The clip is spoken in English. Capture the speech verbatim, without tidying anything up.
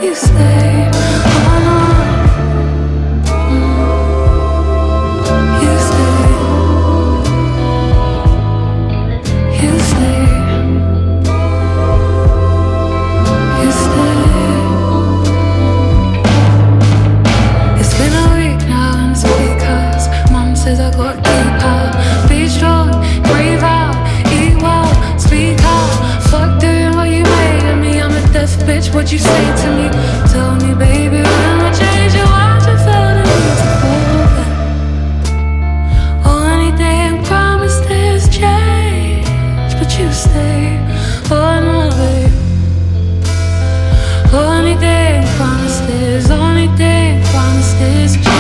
You stay. Oh no. You stay. You stay. You stay. It's been a week now and it's because Mom says I gotta keep out, be strong, breathe out, eat well, speak out. Fuck doing what you made of me. I'm a deaf bitch. What you say to me? Tell me, baby, when I change your watch, I felt the need to fall back. Only thing promised is change, but you stay. Oh no, babe. Only thing promised is, only thing promised is change.